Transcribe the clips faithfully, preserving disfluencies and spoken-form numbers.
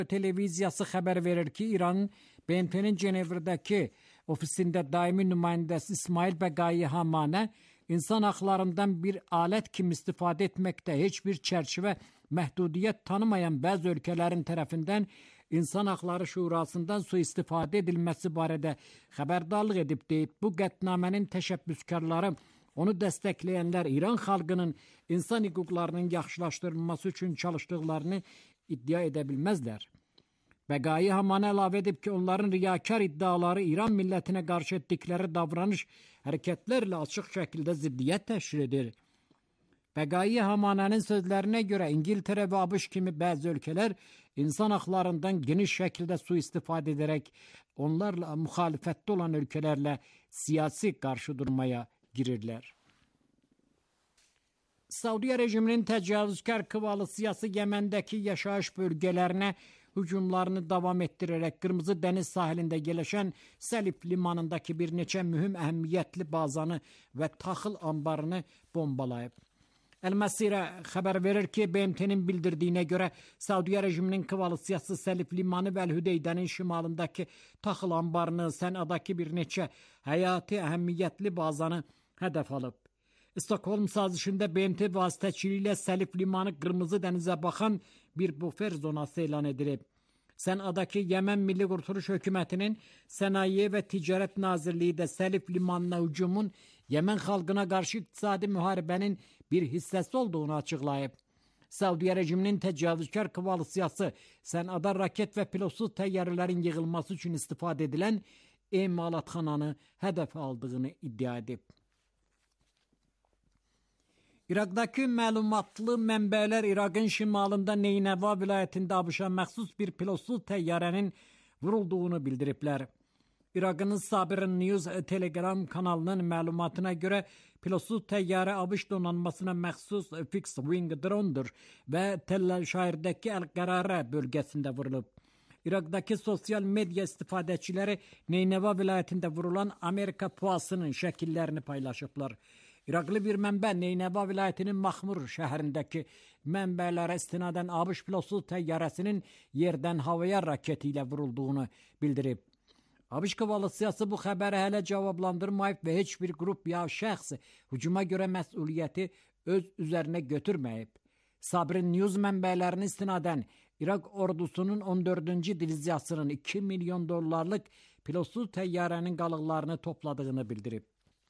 Televiziyası xəbər verir ki, İranın B M T'nin Cenevrə'dəki ofisində daimi nümayəndəsi İsmail Bəqai Hamanə insan haqlarından bir alət kimi istifadə etməkdə heç bir çərçivə məhdudiyyət tanımayan bəzi ölkələrin tərəfindən İnsan Haqları Şurasından sui-istifadə edilməsi barədə xəbərdarlıq edib deyib. Bu qətnamənin təşəbbüskarları, onu dəstəkləyənlər İran xalqının insan hüquqlarının yaxşılaşdırılması üçün çalışdıqlarını iddia edə bilməzlər. Bəqai Hamanə əlavə edib ki, onların riyakar iddiaları İran millətinə qarşı etdikləri davranış hərəkətlərlə açıq şəkildə ziddiyyət təşkil edir. Bəqai Hamanənin sözlərinə görə İngiltərə və ABŞ kimi bəzi ölkələr insan haqlarından geniş şəkildə sui-istifadə edərək onlarla müxalifətdə olan ölkələrlə siyasi qarşıdurmaya girirlər. Saudiya rejiminin təcavüzkar koalisiyası Yeməndəki yaşayış bölgələrinə hücumlarını davam etdirərək Qırmızı Dəniz sahilində yerləşən Səlif limanındakı bir neçə mühüm əhəmiyyətli bazanı və taxıl anbarını bombalayıb. El-Məsirə xəbər verir ki, B M T'nin bildirdiyinə görə Saudiya rejiminin koalisiyası Səlif limanı və Əl-Hüdeydənin şimalındakı taxıl anbarını, Sənədəki bir neçə həyati əhəmiyyətli bazanı hədəf alıb. Stockholm sazişində B M T vasitəçiliyi ilə Səlif limanı Qırmızı dənizə baxan bir bufer zonası elan edilib. Sənədəki Yemen Milli Qurtuluş Hökumətinin Sənaye və Ticarət Nazirliyi də Səlif limanına hücumun Yemen xalqına qarşı iqtisadi müharibənin bir hissəsi olduğunu açıqlayıb. Saudiya rejiminin təcavüzkar koalisiyası Sənədə raket və pilotsuz təyyarələrin yığılması üçün istifadə edilən emalatxananı hədəf aldığını iddia edib. İraqdakı məlumatlı mənbələr İraqın şimalında Neynəva vilayətində ABŞ-a məxsus bir pilotsuz təyyarənin vurulduğunu bildiriblər. İraqın Sabir News Telegram kanalının məlumatına görə pilotsuz təyyarə ABŞ donanmasına məxsus fixed wing drone'dur və Təl-Şairdəki Əl-Qərarə bölgəsində vurulub. İraqdakı sosial media istifadəçiləri Neynəva vilayətində vurulan Amerika puasının şəkillərini paylaşıblar. İraqlı bir mənbə Neynəva vilayətinin Maxmur şəhərindəki mənbələrə istinadən ABŞ pilotsuz təyyarəsinin yerdən havaya raketi ilə vurulduğunu bildirib. ABŞ koalisiyası bu xəbəri hələ cavablandırmayıb və heç bir qrup ya şəxs hücuma görə məsuliyyəti öz üzərinə götürməyib. Sabrin News mənbələrinə istinadən İraq ordusunun on dördüncü diviziyasının iki milyon dollarlıq pilotsuz təyyarənin qalıqlarını topladığını bildirib.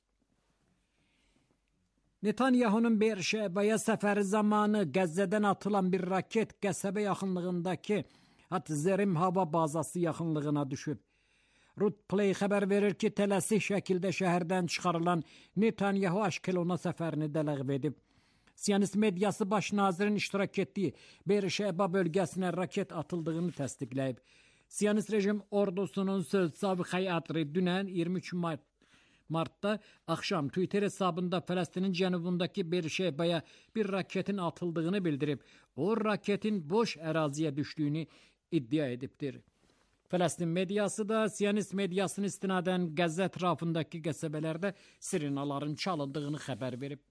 Netanyahunun Beer-Şebaya səfəri zamanı Qəzzədən atılan bir raket qəsəbə yaxınlığındakı Hatzerim hava bazası yaxınlığına düşüb. Rutplay xəbər verir ki, tələsik şəkildə şəhərdən çıxarılan Netanyahu Aşkelona səfərini də ləğv edib. Siyonist mediası baş nazirin iştirak etdiyi Beer-Şeba bölgəsinə raket atıldığını təsdiqləyib. Siyonist rejim ordusunun sözçüsü Avixay Atri dünən iyirmi üç martda axşam Twitter hesabında Fələstinin cənubundakı Beer-Şebaya bir raketin atıldığını bildirib. O raketin boş əraziyə düşdüyünü iddia edibdir. Fələstin mediası da Siyonist mediasını istinadən Qəzza ətrafındakı qəsəbələrdə sirenaların çalındığını xəbər verib.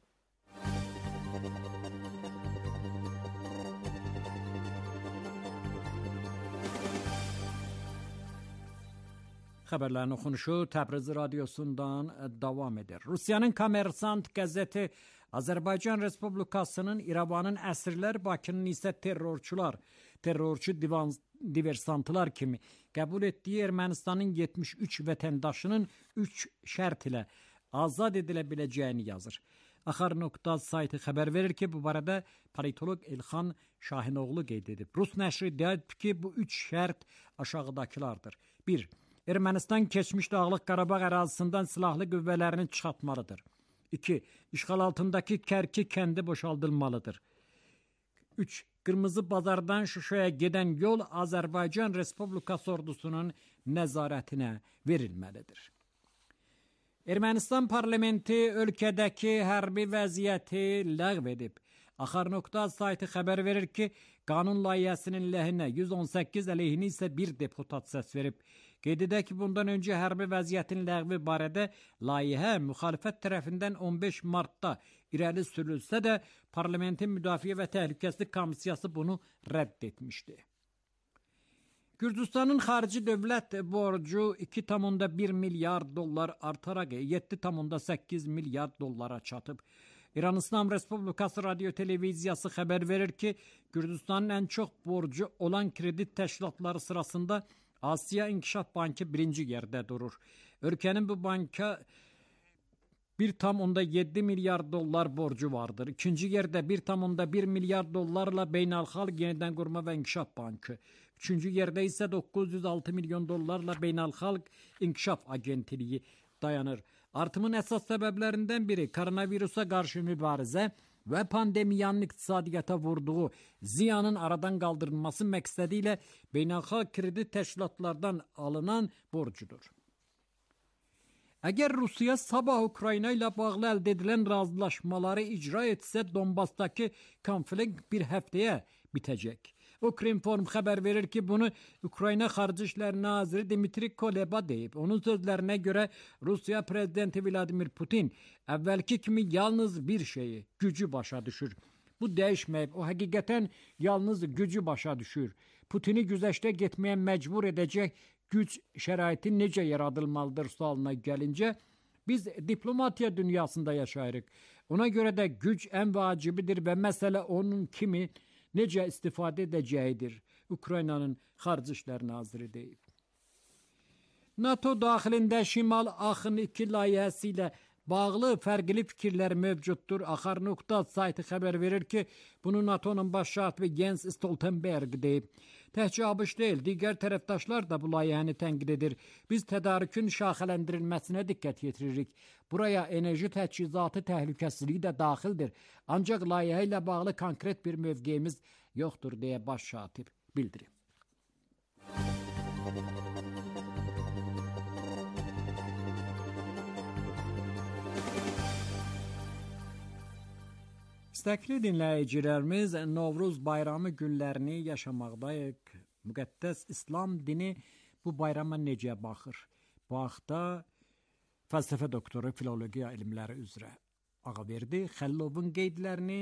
Xəbərlərin oxunuşu Təbriz radiosundan davam edir. Rusiyanın Kommersant qəzeti Azərbaycan Respublikasının İrəvanın əsirlər, Bakının isə terrorçular, terrorçu divan, diversantlar kimi qəbul etdiyi Ermənistanın yetmiş üç vətəndaşının üç şərt ilə azad edilə biləcəyini yazır. Axar.az saytı xəbər verir ki, bu barədə politolog Elxan Şahinoğlu qeyd edib. Rus nəşri iddia edib ki, bu üç şərt aşağıdakılardır. bir. Ermənistan keçmiş Dağlıq Qarabağ ərazisindən silahlı qüvvələrini çıxartmalıdır. iki. İşğal altındakı Kərki kəndi boşaldılmalıdır. üç. Qırmızı Bazardan Şuşaya gedən yol Azərbaycan Respublikası ordusunun nəzarətinə verilməlidir. Ermənistan parlamenti ölkədəki hərbi vəziyyəti ləğv edib. Axar.az saytı xəbər verir ki, qanun layihəsinin ləhinə yüz on səkkiz əleyhinə isə bir deputat səs verib. Qeyd edək ki, bundan öncə hərbi vəziyyətin ləğvi barədə layihə müxalifət tərəfindən on beş martda irəli sürülsə də, parlamentin Müdafiə və Təhlükəsizlik Komissiyası bunu rədd etmişdi. Gürcüstanın xarici dövlət borcu iki tam bir milyard dollar artaraq yeddi tam səkkiz milyard dollara çatıb. İran İslam Respublikası radyo televiziyası xəbər verir ki, Gürcüstanın ən çox borcu olan kredit təşkilatları sırasında Asiya İnkişaf Bankı birinci yerdə durur. Ölkənin bu banka bir tam yeddi milyard dollar borcu vardır. İkinci yerdə bir tam bir milyard dollarla Beynəlxalq Yenidən Qurma və İnkişaf Bankı. Üçüncü yerdə isə doqquz yüz altı milyon dollarla Beynəlxalq İnkişaf Agentliyi dayanır. Artımın əsas səbəblərindən biri koronavirusa qarşı mübarizə və pandemiyanın iqtisadiyyata vurduğu ziyanın aradan qaldırılması məqsədi ilə beynəlxalq kredit təşkilatlardan alınan borcudur. Əgər Rusiya sabah Ukrayna ilə bağlı əldə edilən razılaşmaları icra etsə, Donbasdakı konflikt bir həftəyə bitəcək. Ukrinform xəbər verir ki, bunu Ukrayna Xarici İşlər Naziri Dmitri Kuleba deyib. Onun sözlərinə görə Rusiya Prezidenti Vladimir Putin əvvəlki kimi yalnız bir şeyi, gücü başa düşür. Bu dəyişməyib, o həqiqətən yalnız gücü başa düşür. Putini güzəştə getməyə məcbur edəcək güc şəraiti necə yaradılmalıdır sualına gəlincə, biz diplomatiya dünyasında yaşayırıq. Ona görə də güc ən vacibidir və məsələ onun kimi necə istifadə edəcəyidir, Ukraynanın Xarici İşlər Naziri deyib. NATO daxilində Şimal Axın iki layihəsi ilə bağlı fərqli fikirlər mövcuddur. Axar nöqta saytı xəbər verir ki, bunu NATO'nun baş katibi Jens Stoltenberg deyib. Təhcə ABŞ deyil, digər tərəfdaşlar da bu layihəni tənqid edir. Biz tədarükün şaxələndirilməsinə diqqət yetiririk. Buraya enerji təchizatı təhlükəsizliyi də daxildir. Ancaq layihə ilə bağlı konkret bir mövqeyimiz yoxdur, deyə baş katib bildirib. İstəkli dinləyicilərimiz, Novruz bayramı günlərini yaşamaqdayıq. Müqəddəs İslam dini bu bayrama necə baxır? Bu haqda fəlsəfə doktoru filologiya elmləri üzrə Ağaverdi Xəllovun qeydlərini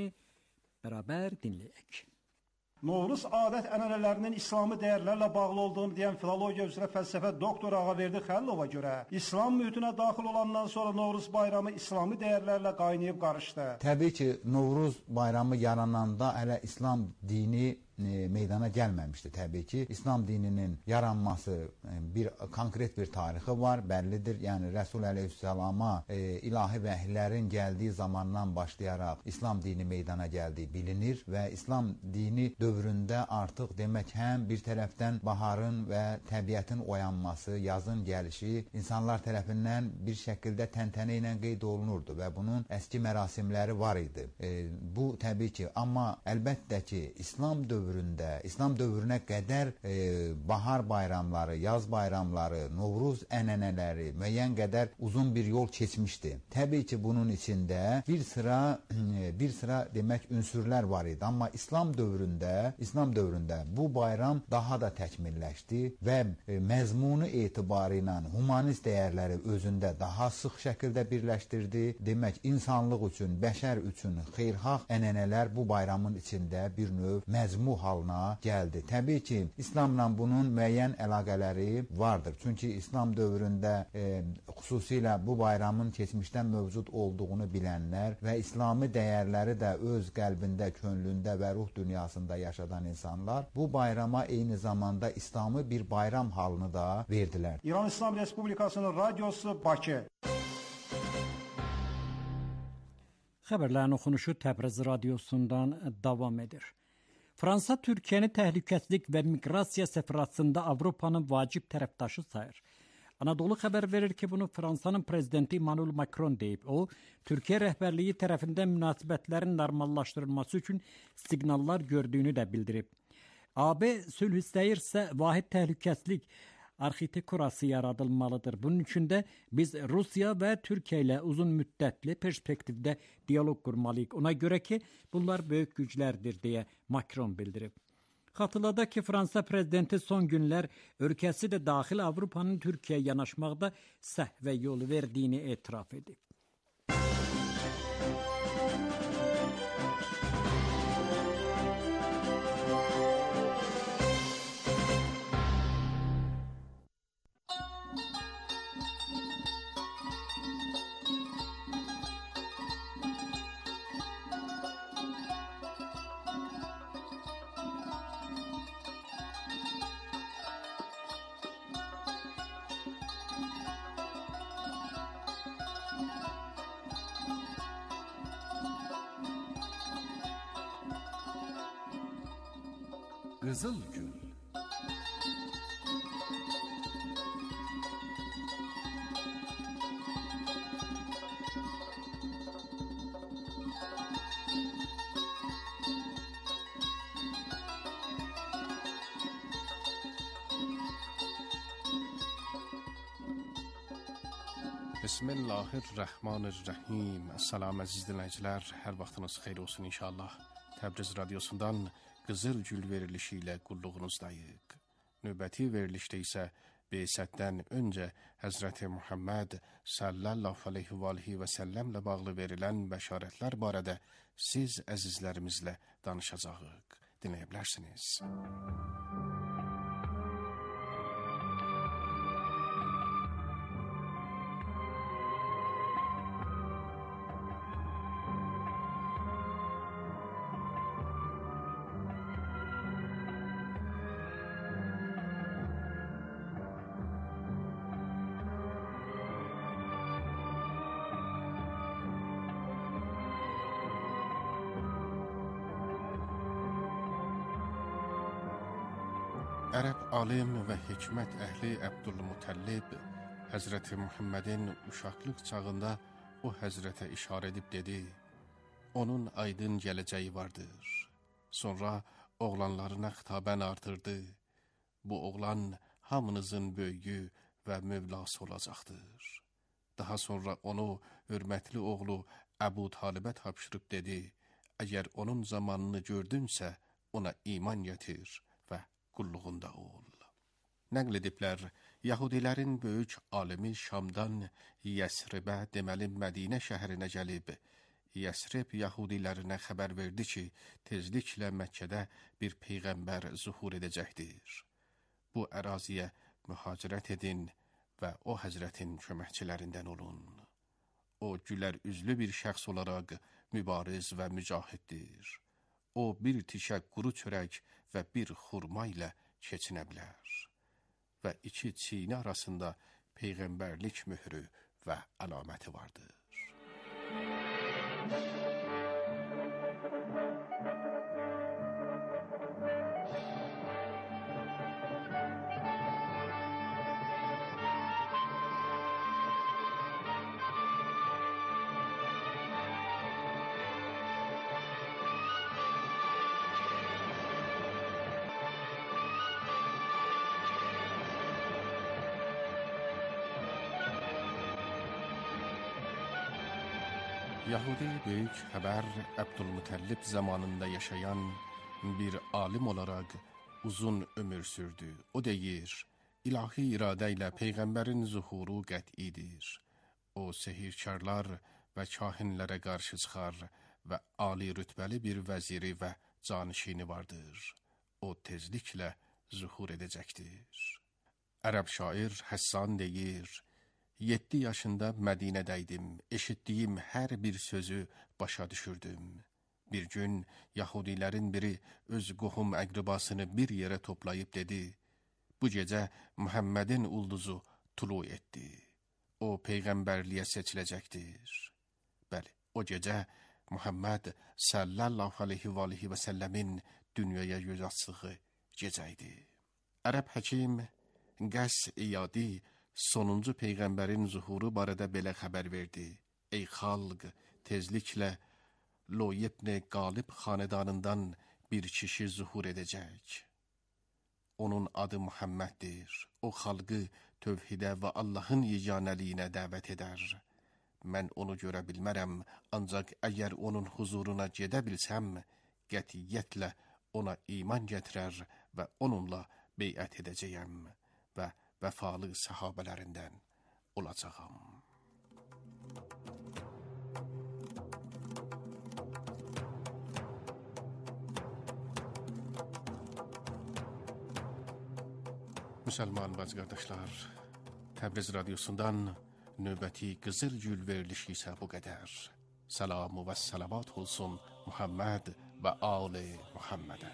bərabər dinləyək. Novruz adət ənənələrinin İslami dəyərlərlə bağlı olduğunu deyən filologiya üzrə fəlsəfə doktor Ağaverdi Xəllova görə İslam mühitinə daxil olandan sonra Novruz bayramı İslami dəyərlərlə qaynayıb qarışdı. Təbii ki, Novruz bayramı yarananda hələ İslam dini meydana gəlməmişdi. Təbii ki, İslam dininin yaranması bir konkret bir tarixi var, bəllidir. Yəni Rəsul əleyhissalama e, ilahi vəhiylərin gəldiyi zamandan başlayaraq İslam dini meydana gəldiyi bilinir və İslam dini dövründə artıq demək həm bir tərəfdən baharın və təbiətin oyanması, yazın gəlişi insanlar tərəfindən bir şəkildə təntənə ilə qeyd olunurdu və bunun əski mərasimləri var idi. E, bu təbii ki, amma əlbəttə ki, İslam dövründə İslam dövrünə qədər e, bahar bayramları, yaz bayramları, Novruz ənənələri müəyyən qədər uzun bir yol keçmişdi. Təbii ki, bunun içində bir sıra bir sıra demək ünsürlər var idi. Amma İslam dövründə, İslam dövründə bu bayram daha da təkmilləşdi və e, məzmunu etibarı ilə humanist dəyərləri özündə daha sıx şəkildə birləşdirdi. Demək, insanlıq üçün, bəşər üçün xeyirxah ənənələr bu bayramın içində bir növ məzmun halına gəldi. Təbii ki, İslamla bunun müəyyən əlaqələri vardır. Çünki İslam dövründə e, xüsusilə bu bayramın keçmişdən mövcud olduğunu bilənlər və İslami dəyərləri də öz qəlbində, könlündə və ruh dünyasında yaşadan insanlar bu bayrama eyni zamanda İslamı bir bayram halını da verdilər. İran İslam Respublikasının radyosu Bakı. Xəbərlərin oxunuşu Təbriz radiosundan davam edir. Fransa Türkiyəni təhlükəsizlik və miqrasiya səfirasında Avropanın vacib tərəfdaşı sayır. Anadolu xəbər verir ki, bunu Fransanın prezidenti Emmanuel Macron deyib. O, Türkiyə rəhbərliyi tərəfindən münasibətlərin normallaşdırılması üçün siqnallar gördüyünü də bildirib. A B sülh istəyirsə, vahid təhlükəsizlik arxitekturası yaradılmalıdır. Bunun üçün də biz Rusiya və Türkiyə ilə uzun müddətli perspektivdə diyaloq qurmalıyıq. Ona görə ki, bunlar böyük güclərdir, deyə Macron bildirib. Xatırladaq ki, Fransa prezidenti son günlər ölkəsi də daxil Avropanın Türkiyəyə yanaşmaqda səhvə yol verdiyini etiraf edib. Qızıl Gül. Bismillahirrahmanirrahim. Salam əziz dinləyicilər, hər vaxtınız xeyir olsun inşallah. Təbriz radiosundan Qızıl Gül verilişi ilə qulluğunuzdayıq. Növbəti verilişdə isə Beysətdən öncə Həzrəti Muhammed sallallahu aleyhi və aleyhi və səlləmlə bağlı verilən bəşarətlər barədə siz əzizlərimizlə danışacağıq. Dinləyə bilərsiniz. Ərəb alim və hikmət əhli Əbdülmutəllib Həzrəti Muhammedin uşaqlıq çağında o həzrətə işarə edib dedi: onun aydın gələcəyi vardır. Sonra oğlanlarına xitabən artırdı: bu oğlan hamınızın böyüyü və mövlası olacaqdır. Daha sonra onu hörmətli oğlu Əbu Talibə tapşırıb dedi: əgər onun zamanını gördünsə ona iman gətir və qulluğunda ol. Nəql ediblər, Yahudilərin böyük alimi Şamdan Yəsribə, deməli Mədinə şəhərinə gəlib, Yəsrib Yahudilərinə xəbər verdi ki, tezliklə Məkkədə bir peyğəmbər zuhur edəcəkdir. Bu əraziyə mühacirət edin və o həzrətin köməkçilərindən olun. O gülər üzlü bir şəxs olaraq mübariz və mücahiddir. O bir tikə quru çörək və bir xurma ilə keçinə bilər və iki çiğni arasında peyğəmbərlik möhrü və əlaməti vardır. Yahudi böyük xəbər Əbdülmutəllib zamanında yaşayan bir alim olaraq uzun ömür sürdü. O deyir, ilahi iradə ilə peyğəmbərin zuhuru qət'idir. O sehirkarlar və kahinlərə qarşı çıxar və ali rütbəli bir vəziri və canişini vardır. O tezliklə zuhur edəcəkdir. Ərəb şair Həssan deyir, yeddi yaşında Mədinədəydim, eşitdiyim hər bir sözü başa düşürdüm. Bir gün Yahudilərin biri öz qohum əqribasını bir yerə toplayıb dedi, bu gecə Muhammedin ulduzu tulu etdi. O peyğəmbərliyə seçiləcəkdir. Bəli, o gecə Muhammed sallallahu aleyhi və aleyhi və səlləmin dünyaya göz açdığı gecə idi. Ərəb həkim Qəs İyadi sonuncu peyğəmbərin zuhuru barədə belə xəbər verdi. Ey xalq, tezliklə Loyibn Qalib xanedanından bir kişi zuhur edəcək. Onun adı Muhammeddir. O xalqı tövhidə və Allahın yeganəliyinə dəvət edər. Mən onu görə bilmərəm, ancaq əgər onun huzuruna gedə bilsəm, qətiyyətlə ona iman gətirər və onunla beyət edəcəyəm və vəfalı sahabələrindən olacağam. Müsəlman bəz qardaşlar, Təbriz radiosundan növbəti Qızıl Gül verilişi isə bu qədər. Salamu və salavat olsun Muhammed və Ali Muhammedə.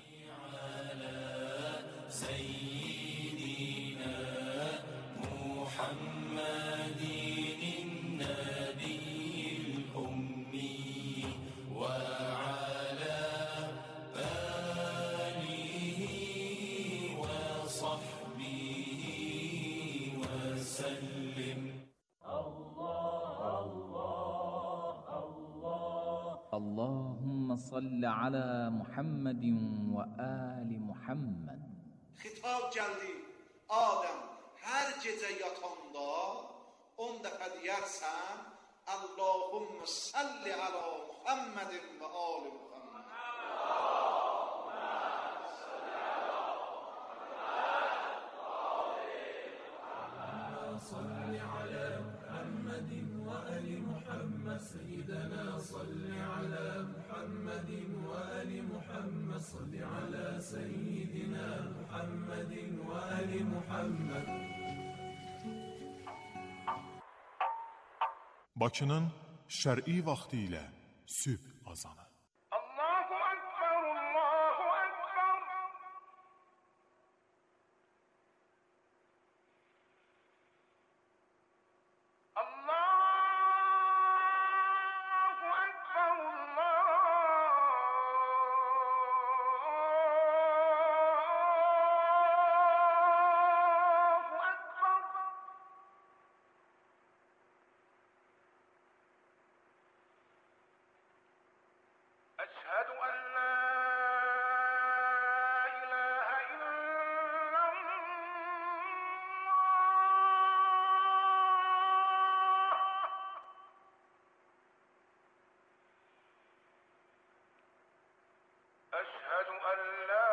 وعلى آله صل على محمد وآل محمد. Xitab gəldi, Adəm, hər gecə yatanda on dəfə deyərsən, Allahümme salli ala Muhammedin və ali Muhammed. صل على محمد وآل محمد سيدنا صل على محمد وآل محمد صل على سيدنا محمد وآل محمد. Bakının şər'i vaxtı ilə sübh azanı. Allahu Ekber, Allahu Ekber. Allahu Ekber, Allahu Ekber. أشهد أن لا إله إلا الله. أشهد أن لا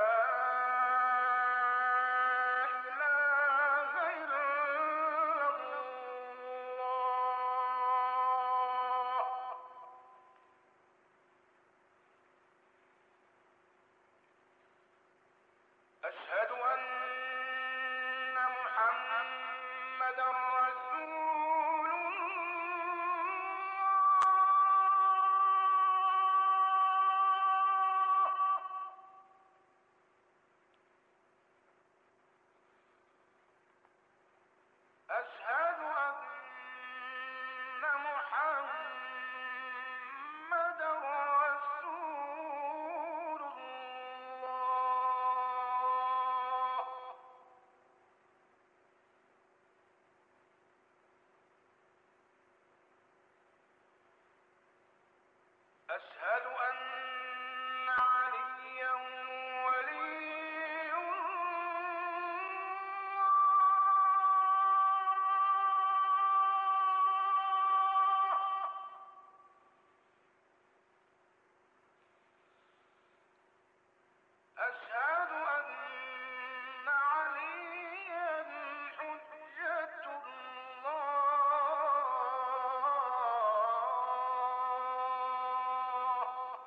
إله إلا الله. أشهد أن محمدًا رسول الله. أشهد أن محمدًا رسول الله. أشهد أن عليا ولي الله. أشهد أن عليا حجة الله.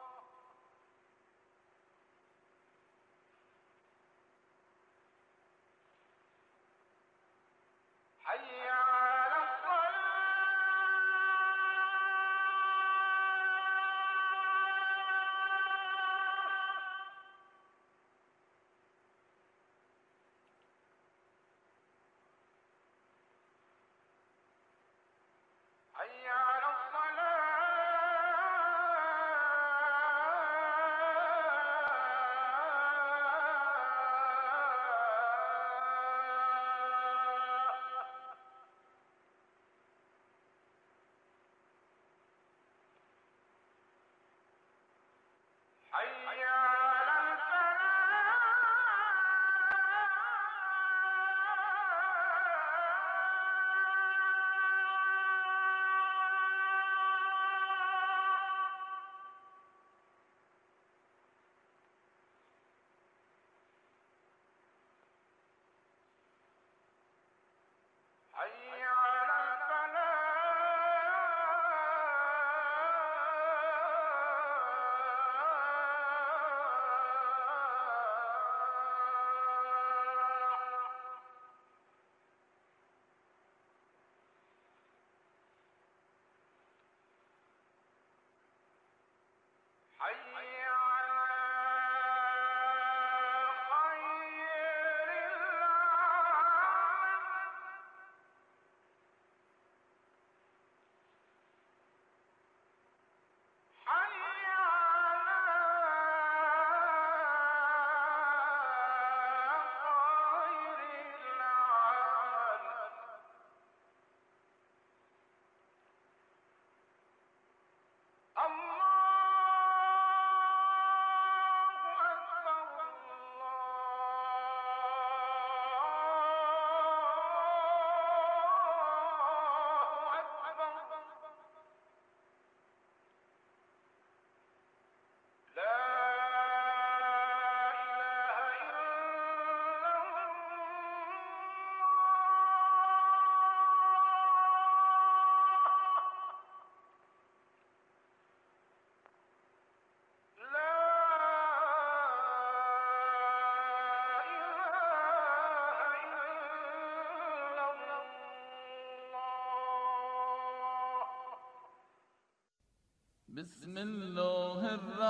بسم الله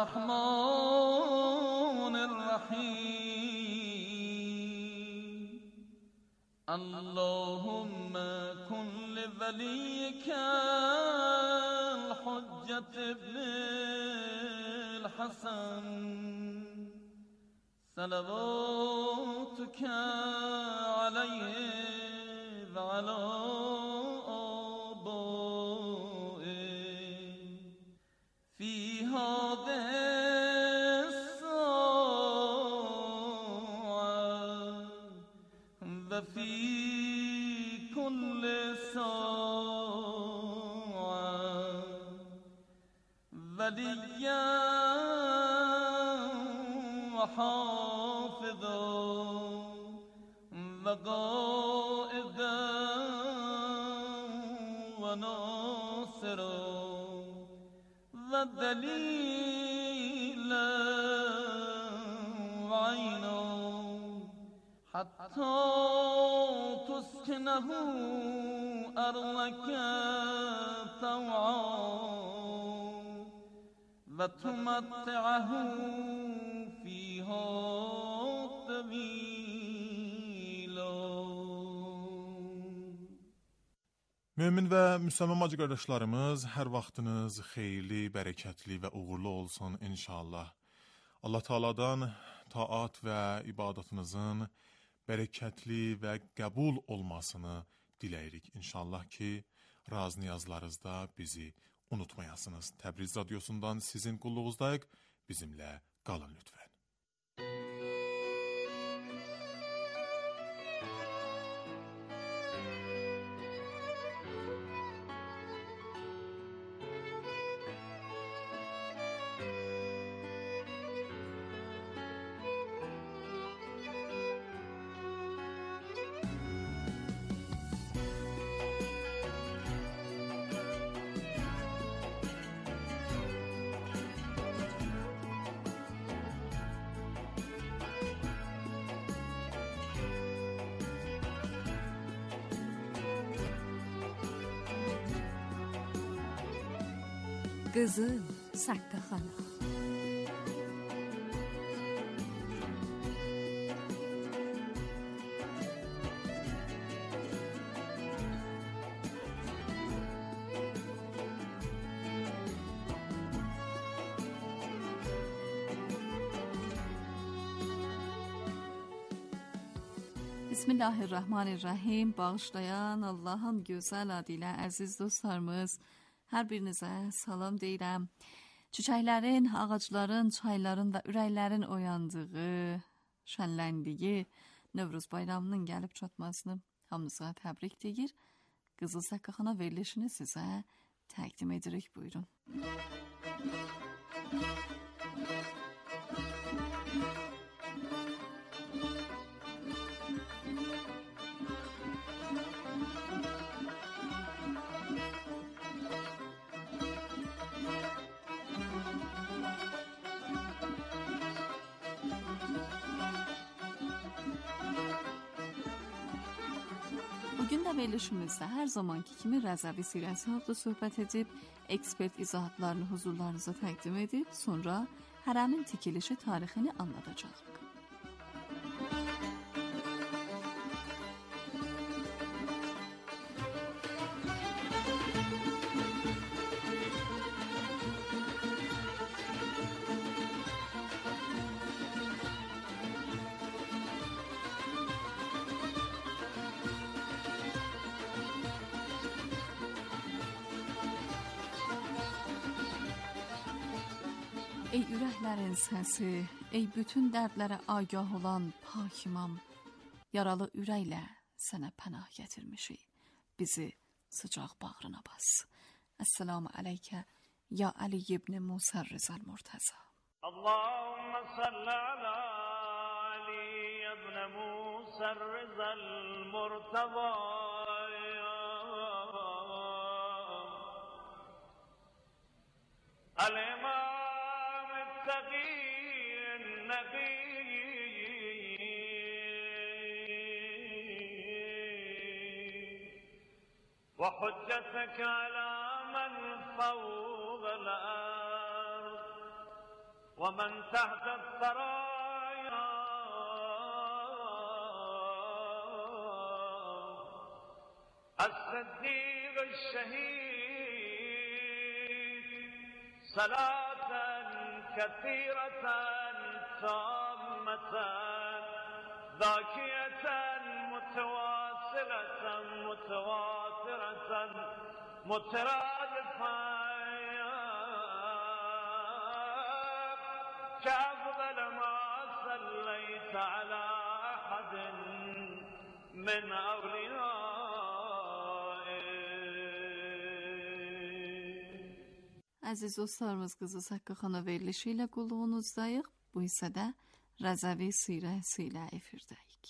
الرحمن الرحیم اللهم كن لوليك الحجة ابن الحسن صلواتك عليه وعلى آبائه في هذه الساعة وفي كل ساعة وليا وحافظا وقائدا وناصرا ودليلا وعينا حتى تسكنه أرضك طوعا وتمتعه فيها طويلا. Mömin və müsəlman bacı qardaşlarımız, hər vaxtınız xeyirli, bərəkətli və uğurlu olsun inşallah. Allah Taala'dan taat və ibadətinizin bərəkətli və qəbul olmasını diləyirik. İnşallah ki, raz niyazlarınızda bizi unutmayasınız. Təbriz Radyosu'ndan sizin qulluğuzdayıq. Bizimlə qalın lütfən. Qızıl Saqqaxana. Bismillahirrahmanirrahim. Bağışlayan Allahın gözəl adı ilə əziz dostlarımız, hər birinizə salam deyirəm. Çiçəklərin, ağacların, çayların və ürəklərin oyandığı, şənləndiyi Novruz bayramının gəlib çatmasını hamınıza təbrik deyir. Qızıl Saqqaxana verilişini sizə təqdim edirik. Buyurun. Bugün də verilişimizdə hər zamanki kimi Rəzəvi sirəsi haqda söhbət edib, ekspert izahatlarını huzurlarınıza təqdim edib, sonra hərəmin tikilişi tarixini anlatacaq. Ey ürəklərin səsi, ey bütün dərdlərə agah olan pak imam, yaralı ürəklə sənə pənah gətirmişik, bizi sıcaq bağrına bas. Esselamu aleykə, ya Ali ibn Musa Rizal Murtaza. Allahümme salli ala Ali ibn Musa Rizal Murtaza. Al-İmam النبي وحجتك على من فوق الأرض ومن تحت الثرايا الصديق الشهيد صلاة كثيرة تامة ذاكية متواصلة متواترة مترادفة كأفضل ما صليت على أحد من أوليائك. Əziz dostlarımız, Qızıl Saqqı xana verilişi ilə qulluğunuzdayıq. Bu hissədə Rəzəvi sirəsi ilə efirdəyik.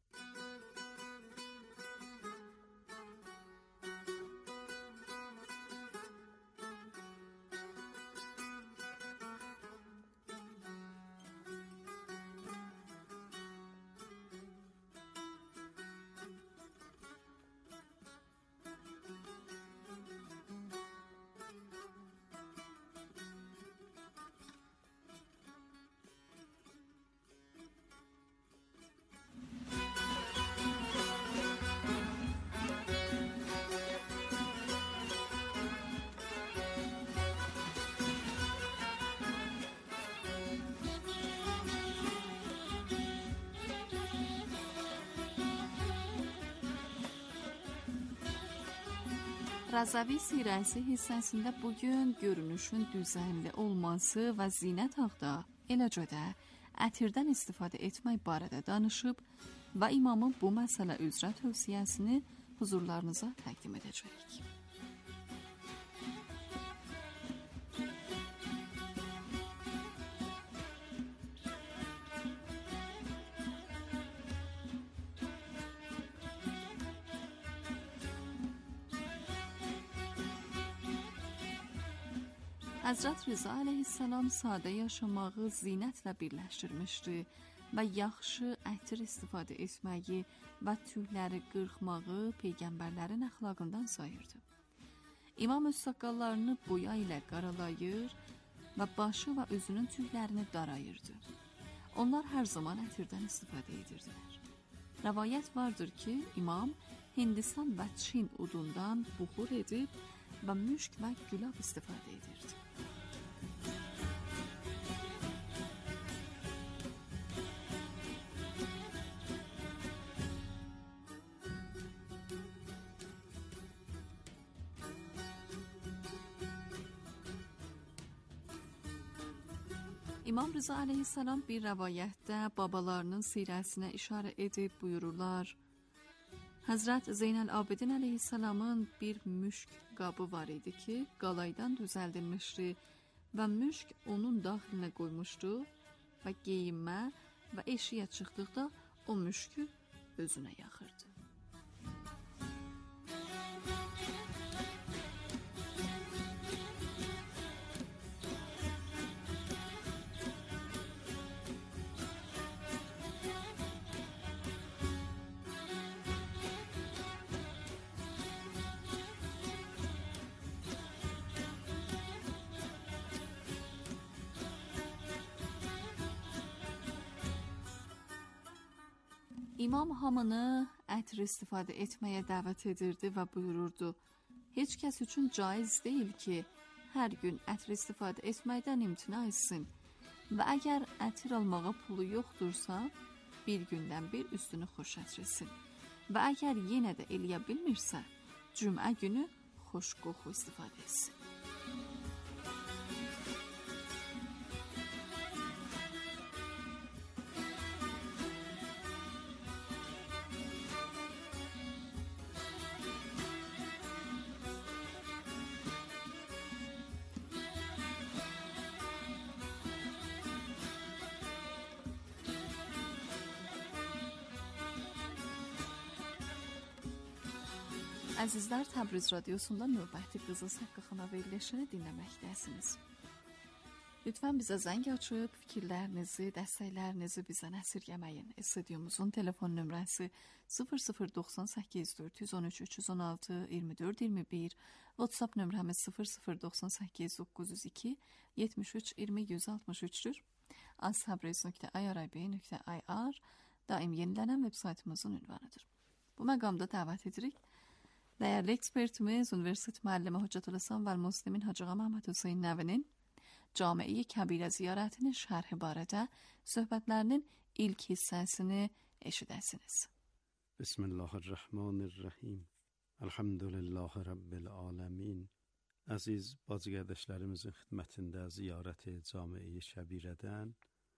Rəzəvi sirəsi hissəsində bugün görünüşün düzənli olması və zinət haqda, eləcə də ətirdən istifadə etmək barədə danışıb və imamın bu məsələ üzrə tövsiyəsini huzurlarınıza təqdim edəcəyik. Həzrət Rza əleyhissalam sadə yaşamağı zinətlə birləşdirmişdi və yaxşı ətir istifadə etməyi və tüyləri qırxmağı peyğəmbərlərin əxlaqından sayırdı. İmam öz saqqallarını boya ilə qaralayır və başı və özünün tüylərini darayırdı. Onlar hər zaman ətirdən istifadə edirdilər. Rəvayət vardır ki, imam Hindistan və Çin udundan buxur edib və müşk və gülab istifadə edirdi. İmam Rza əleyhissalam bir rəvayətdə babalarının sirəsinə işarə edib buyururlar. Həzrət Zeynəl Abidin əleyhissalamın bir müşk qabı var idi ki, qalaydan düzəldilmişdi və müşk onun daxilinə qoymuşdu və geyinmə və eşiyə çıxdıqda o müşkü özünə yaxırdı. İmam hamını ətr istifadə etməyə dəvət edirdi və buyururdu. Heç kəs üçün caiz deyil ki, hər gün ətr istifadə etməkdən imtina etsin və əgər ətir almağa pulu yoxdursa, bir gündən bir üstünü xoş ətr etsin və əgər yenə də eləyə bilmirsə, cümə günü xoş qoxu istifadə etsin. Əzizlər, Təbriz radiosunda növbəti Qızıl Saqqı xana verilişini dinləməkdəsiniz. Lütfen bize zəng açıb fikirlərinizi, dəstəklərinizi bizdən əsirgəməyin. Studyomuzun telefon nömrəsi sıfır sıfır doxsan səkkiz dörd yüz on üç üç yüz on altı iyirmi dörd iyirmi bir, WhatsApp nömrəmiz sıfır sıfır doxsan səkkiz doqquz yüz iki yetmiş üç iyirmi yüz altmış üçdür. aztabriz nöqtə i r i b nöqtə i r daim yenilənən web saytımızın ünvanıdır. Bu məqamda dəvət edirik. Dəyərli ekspertimiz, Universitet müəllimi Hüccətülislam və Müslimin Hacı Ağa Məhəmməd Hüseyn Nəvinin Camiə Kəbirə ziyarətinin şərhi barədə söhbətlərinin ilk hissəsini eşidəsiniz. Bismillahirrahmanirrahim. Elhamdülillahi Rabbil alemin. Əziz bacı qardaşlarımızın xidmətində ziyarəti Camiə Kəbirədən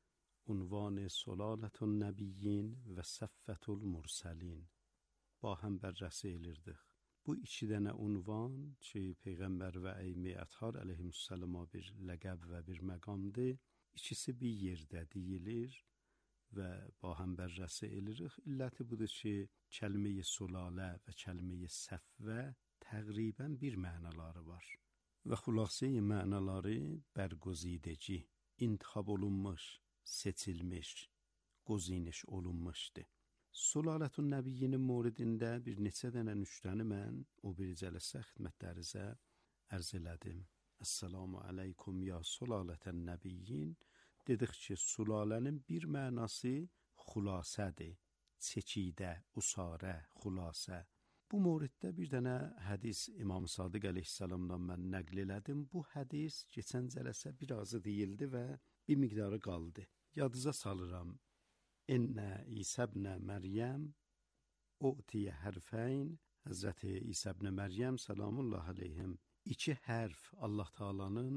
unvanı Solalətun Nəbiyyin və Səffətul Mursalin ba həm bərrəsi elirdik. Bu iki dənə unvan ki, Peyğəmbər və Əymi Əthar əleyhissalama bir ləqəb və bir məqamdır. İkisi bir yerdə deyilir və ba həm bərrəsi edirik. İlləti budur ki, kəlmə-i sulalə və kəlmə-i səffə təqribən bir mənaları var. Və xülasə-i mənaları bərgozidəci, intixab olunmuş, seçilmiş, qoziniş olunmuşdur. Sulalətun Nəbiyyinin moridində bir neçə dənə nüştəni mən o bir cələsə xidmətlərinizə ərz elədim. Əssalamu aleykum ya Sulalətən Nəbiyyin. Dedik ki, sulalənin bir mənası xülasədir, çəkidə, usarə, xülasə. Bu moriddə bir dənə hədis İmam Sadiq əleyhissalamdan mən nəql elədim. Bu hədis keçən cələsə birazı deyildi və bir miqdarı qaldı. Yadınıza salıram. İnnə İsə ibn Məryəm u'tiyə hərfəyn. Həzrəti İsə ibn Məryəm salamullah aleyhim iki hərf Allah Taala'nın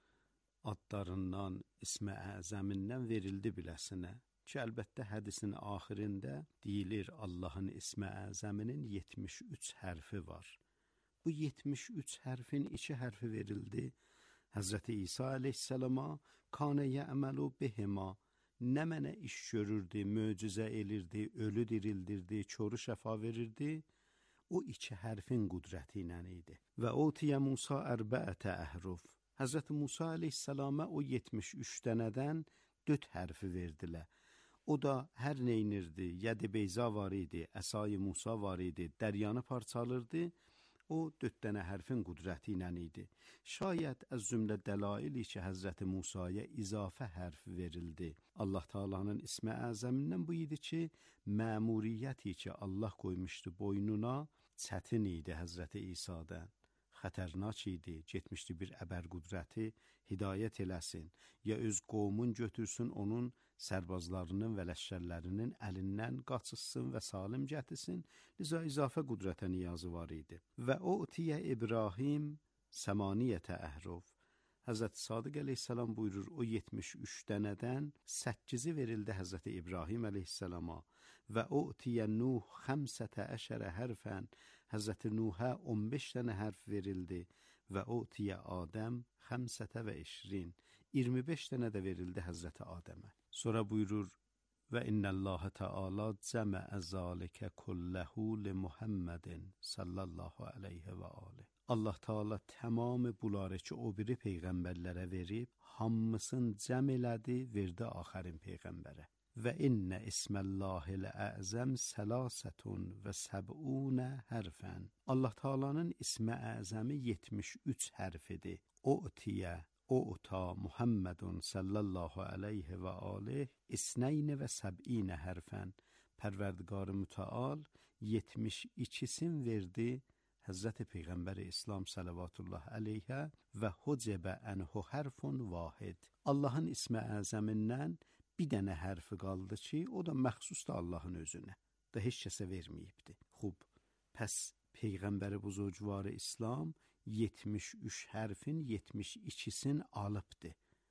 adlarından, ismi əzəmindən verildi biləsinə. Ki, əlbəttə hədisin axirində deyilir Allahın ismi əzəminin yetmiş üç hərfi var. Bu yetmiş üç hərfin iki hərfi verildi Həzrəti İsa əleyhissalama kanə yə'məlu bihima. Nə mənə iş görürdü, möcüzə elirdi, ölü dirildirdi, çoru şəfa verirdi, o iki hərfin qüdrəti ilə idi. Və utiyə Musa ərbəətə əhruf. Həzrəti Musa əleyhissalama o yetmiş üç dənədən dörd hərfi verdilər. O da hər neynirdi, yəd-i beyza var idi, əsay-ı Musa var idi, dəryanı parçalırdı, o dörd dənə hərfin qüdrəti ilə idi. Şayət əz-zümlə dəlaili ki, Həzrəti Musaya izafə hərf verildi. Allah Taala'nın ismi əzəmindən bu idi ki, məmuriyyəti ki, Allah qoymuşdu boynuna, çətin idi Həzrəti İsa'dan. Xətərnak idi, getmişdi bir əbər qüdrəti, hidayət eləsin, ya öz qovmun götürsün onun sərbazlarının və ləşkərlərinin əlindən qaçışsın və salim gətirsin, liza izafə qüdrətə niyazı var idi. Və o utiyə İbrahim səmaniyyətə əhruf. Həzrəti Sadiq əleyhissalam buyurur, o yetmiş üç dənədən səkkizi verildi Həzrəti İbrahim əleyhissalama və o utiyə Nuh xəmsətə əşərə hərfən, Həzrəti Nuhə on beş dənə hərf verildi və o utiyə Adəm xəmsətə və işrin, iyirmi beş dənə də verildi Həzrəti Adəmə. Sonra buyurur, və innəlləhə Teala cəməə zəlikə kulləhu li Muhammedin sallallahu aleyhi və aleyh. Allah Teala tamamı bunları ki, o biri peyğəmbərlərə verib, hamısını cəm elədi, verdi axərin peyğəmbərə. Və innə isməllahil əzəm səlasətun və səbunə hərfən. Allah Teala'nın ismi əzəmi yetmiş üç hərfidir. U'tiyə, u'ta Muhammedun sallallahu aleyhi və aleyh isneyn və səb'inə hərfən. Pərverdigar-ı müteal yetmiş ikisin verdi Həzrəti Peyğəmbər-i İslam salavatullah aleyhə və hocəbə ənhu hərfun vahid. Allahın ismi əzəmindən bir dənə hərfi qaldı ki, o da məxsusdur Allahın özünə. Da heç kəsə verməyibdi. Xub, pəs Peyğəmbər-i buzurgvarı İslam yetmiş üç hərfin yetmiş ikisin alıbdı.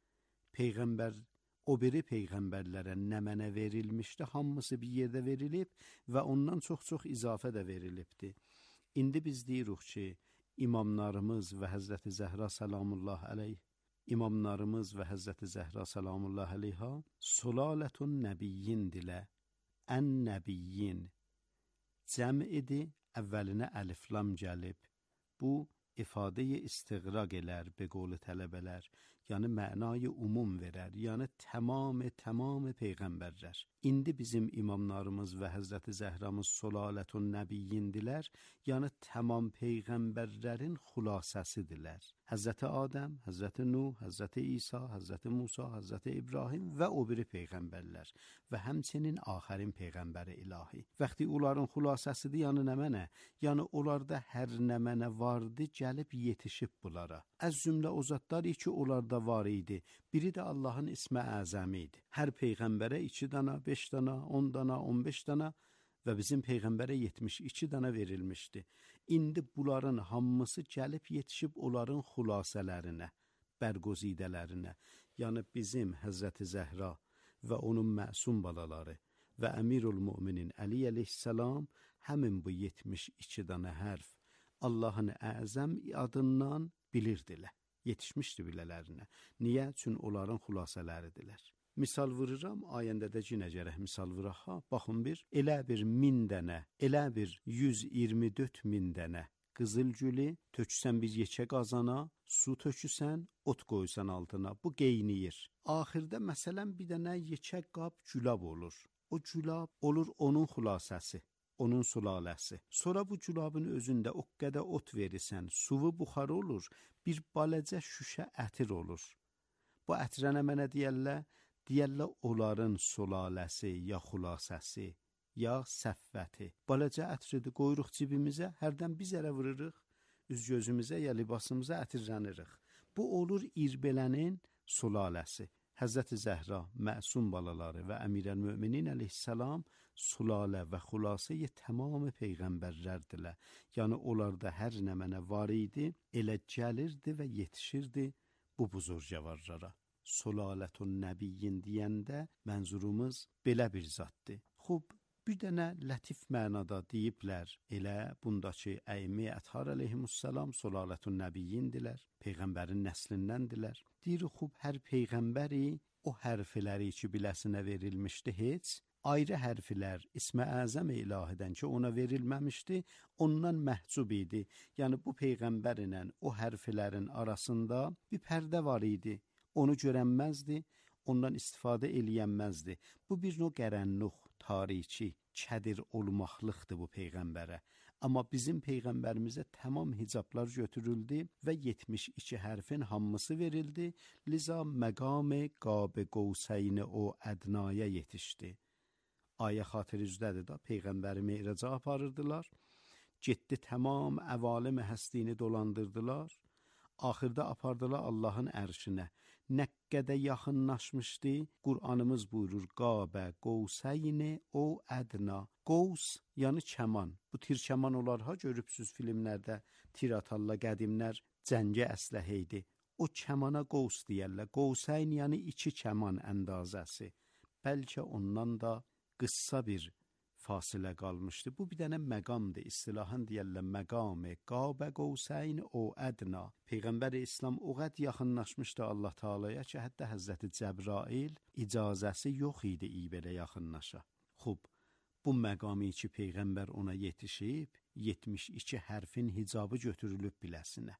Peyğəmbər, o biri peyğəmbərlərə nə mənə verilmişdi, hamısı bir yerdə verilib və ondan çox-çox izafə də verilibdi. İndi biz deyirik ki, imamlarımız və Həzrəti Zəhra salamullah aleyh, imamlarımız və Həzrəti Zəhra salamullah aleyha sulalətun nəbiyyin dilə, ən nəbiyyin cəm idi, əvvəlinə əliflam gəlib. Bu, ifadə istiqraq elər be qول tələbələr, yəni mənayı umum verər, yəni tamam tamam peyğəmbərlər. İndi bizim imamlarımız və Həzrəti Zəhramız Solalətun Nəbiyyindilər, yəni tamam peyğəmbərlərin xülasəsidirlər. Həzrəti Adəm, Həzrəti Nuh, Həzrəti İsa, Həzrəti Musa, Həzrəti İbrahim və o biri peyğəmbərlər və həmçinin axərin peyğəmbəri ilahi. Vəxti onların xülasəsidir, yəni nə mənə? Yəni onlarda hər nə mənə vardı, gəlib yetişib bunlara. Az cümlə o zatlar ki, onlarda var idi. Biri də Allahın ismi əzəmi idi. Hər peyğəmbərə iki dana, beş dana, on dana, on beş dana və bizim peyğəmbərə yetmiş iki dana verilmişdi. İndi bunların hamısı gəlib yetişib onların xülasələrinə, bərqozidələrinə. Yəni bizim Həzrəti Zəhra və onun məsum balaları və Əmirul Müminin Əli əleyhissalam həmin bu yetmiş iki dana hərf Allahın əzəm adından bilirdilər. Yetişmişdi bilələrinə. Niyə? Çünki onların xülasələridirlər. Misal vururam, ayəndə də cinə gərək misal vuraq. Baxın bir, elə bir min dənə, elə bir yüz iyirmi dörd min dənə qızıl gülü töksən bir yekə qazana, su töküsən, ot qoysan altına, bu qeyniyir. Axırda məsələn bir dənə yekə qab gülab olur. O gülab olur onun xülasəsi, onun sulaləsi. Sonra bu gülabın özündə o qədər ot verirsən, suvu buxar olur, bir balacə şüşə ətir olur. Bu ətirənə mənə deyərlər, deyərlər onların sulaləsi ya xülasəsi, ya səffəti. Balacə ətridir, qoyuruq cibimizə, hərdən biz ərə vururuq, üz gözümüzə ya libasımıza ətirlənirik. Bu olur İrbelənin sulaləsi. Həzrəti Zəhra, məsum balaları və Əmirəl Müminin əleyhissalam sulalə və xülasəyə tamamı peyğəmbərlərdirlər. Yəni onlarda hər nə mənə var idi, elə gəlirdi və yetişirdi bu buzurcavarlara. Solalətun Nəbiyyin deyəndə mənzurumuz belə bir zatdır. Xub, bir dənə lətif mənada deyiblər, elə bundakı Əymi Əthar əleyhimussalam Solalətun Nəbiyyindilər, peyğəmbərin nəslindəndirlər. Deyir, xub, hər peyğəmbəri o hərfləri ki biləsinə verilmişdi heç, ayrı hərflər İsmi Əzəm ilahidən ki ona verilməmişdi, ondan məhcub idi. Yəni bu peyğəmbərlə o hərflərin arasında bir pərdə var idi. Onu görənməzdi, ondan istifadə eləyənməzdi. Bu bir növ qərənluq, tarixi, kədir olmaqlıqdır bu peyğəmbərə. Amma bizim peyğəmbərimizə tamam hicablar götürüldü və yetmiş iki hərfin hamısı verildi. Liza məqam qab qovseyn o ədnaya yetişdi. Ayə xatirinizdədir da, peyğəmbəri meyraca aparırdılar. Getdi tamam əvalim həstini dolandırdılar. Axırda apardılar Allahın ərşinə. Nə qədər yaxınlaşmışdı, Qur'anımız buyurur, Qabə qovsəyni o ədna. Qovs, yəni kəman. Bu tir kəman olar, ha görübsüz filmlərdə, tir atarlar, qədimlər, cəngə əsləhə idi. O kəmana qovs deyərlər. Qovsəyn yəni iki kəman əndazəsi. Bəlkə ondan da qıssa bir fasilə qalmışdı. Bu bir dənə məqamdır. İstilahən deyərlər məqamı qabə qovseyn o ədna. Peyğəmbər İslam o qəd yaxınlaşmışdı Allah Taala'ya ki, hətta Həzrəti Cəbrail icazəsi yox idi iyi belə yaxınlaşa. Xub, bu məqamı ki Peyğəmbər ona yetişib, yetmiş iki hərfin hicabı götürülüb biləsinə.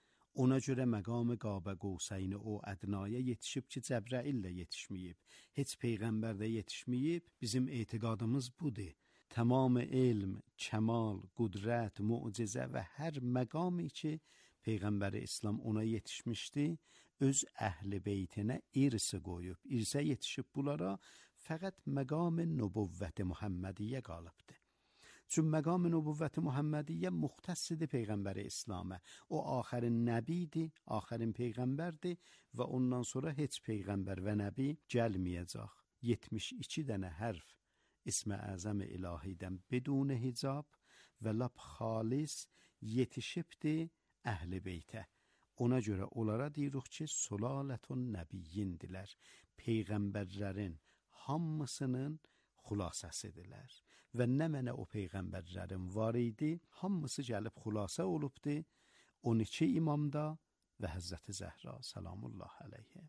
Ona görə məqamı qabə qovseyni o ədnaya yetişib ki, Cəbrail də yetişməyib. Heç Peyğəmbər də yetişməyib. Bizim etiqadımız budur. Tamam elm, kəmal, qudrət, mucizə və hər məqamı ki, Peyğəmbər İslam ona yetişmişdi, öz əhl-i beytinə irsi qoyub. İrsə yetişib bunlara fəqət məqam nübüvvət Muhammediyyə qalıbdır. Çünki məqam nübüvvət Muhammediyyə muxtəssidir Peyğəmbər İslamə. O axərin nəbidir, axərin peyğəmbərdir və ondan sonra heç peyğəmbər və nəbi gəlməyəcək. yetmiş iki dənə hərf İsmi Əzəm ilahidən bedun hicab və lap xalis yetişibdir əhl-i beytə. Ona görə onlara deyirik ki, Solalətun Nəbiyyindilər. Peyğəmbərlərin hamısının xülasəsidirlər. Və nə mənə o peyğəmbərlərin var idi, hamısı gəlib xülasə olubdu, on iki imamda və Həzrəti Zəhra salamullah əleyhə.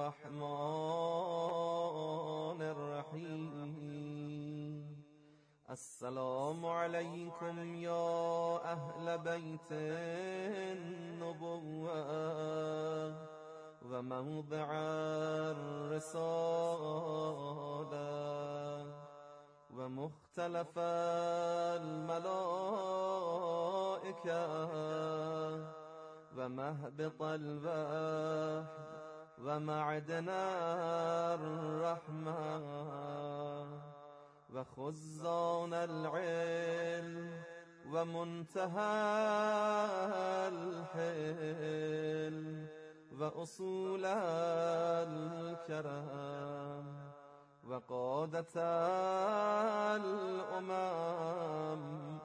Bismillahirrahmanirrahim. السلام عليكم يا أهل بيت النبوة وموضع الرسالة ومختلف الملائكة ومهبط الوحي ومعدن الرحمة وخزان العلم ومنتهى الحلم وأصول الكرم وقادة الأمم